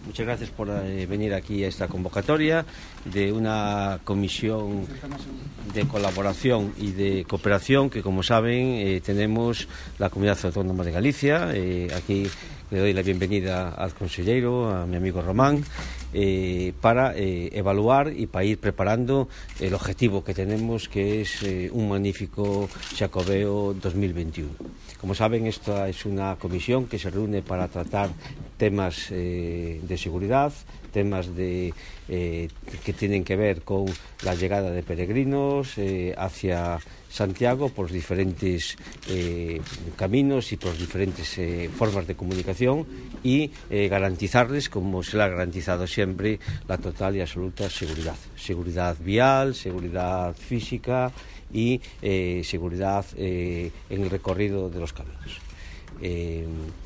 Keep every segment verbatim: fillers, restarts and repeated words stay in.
muchas gracias por eh, venir aquí a esta convocatoria de una comisión de colaboración y de cooperación que, como saben, eh, tenemos la Comunidad Autónoma de Galicia. Eh, aquí le doy la bienvenida al consejero, a mi amigo Román, eh, para eh, evaluar y para ir preparando el objetivo que tenemos, que es eh, un magnífico Xacobeo dos mil veintiuno. Como saben, esta es una comisión que se reúne para tratar temas eh, de seguridad, temas de, eh, que tienen que ver con la llegada de peregrinos eh, hacia Santiago por diferentes eh, caminos y por diferentes eh, formas de comunicación y eh, garantizarles, como se le ha garantizado siempre, la total y absoluta seguridad. Seguridad vial, seguridad física y eh, seguridad eh, en el recorrido de los caminos. Eh,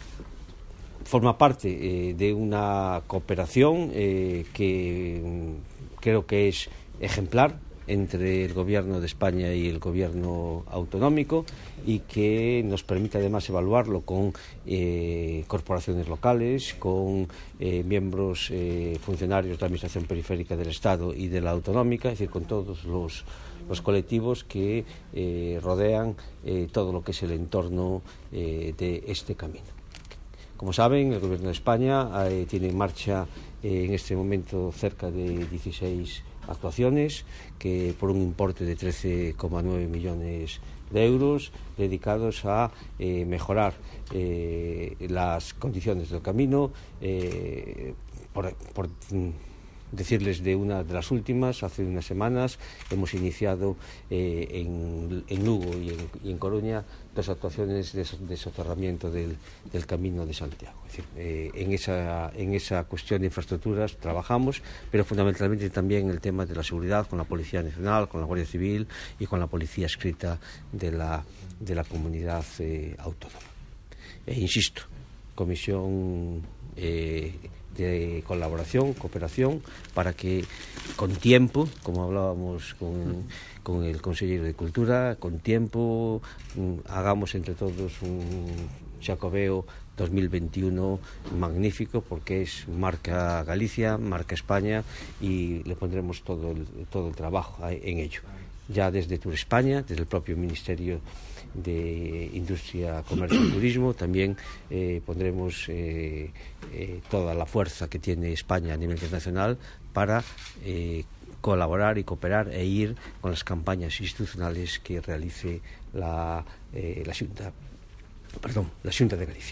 forma parte eh, de una cooperación eh, que creo que es ejemplar entre el Gobierno de España y el Gobierno autonómico y que nos permite además evaluarlo con eh, corporaciones locales, con eh, miembros eh, funcionarios de la Administración Periférica del Estado y de la Autonómica, es decir, con todos los, los colectivos que eh, rodean eh, todo lo que es el entorno eh, de este camino. Como saben, el Gobierno de España eh, tiene en marcha eh, en este momento cerca de dieciséis actuaciones que por un importe de trece coma nueve millones de euros dedicados a eh, mejorar eh, las condiciones del camino. Eh, por, por decirles de una de las últimas, hace unas semanas hemos iniciado eh, en, en Lugo y en, y en Coruña dos actuaciones de, de soterramiento del, del Camino de Santiago. Es decir, eh, en, esa, en esa cuestión de infraestructuras trabajamos, pero fundamentalmente también en el tema de la seguridad con la Policía Nacional, con la Guardia Civil y con la Policía Adscrita de la, de la comunidad eh, autónoma. E insisto, comisión eh, de colaboración, cooperación, para que con tiempo, como hablábamos con, con el consejero de Cultura, con tiempo mm, hagamos entre todos un Xacobeo dos mil veintiuno magnífico, porque es marca Galicia, marca España, y le pondremos todo el, todo el trabajo en ello. Ya desde Tour España, desde el propio Ministerio de Industria, Comercio y Turismo, también eh, pondremos eh, eh, toda la fuerza que tiene España a nivel internacional para eh, colaborar y cooperar e ir con las campañas institucionales que realice la, eh, la Xunta, perdón, la Xunta de Galicia.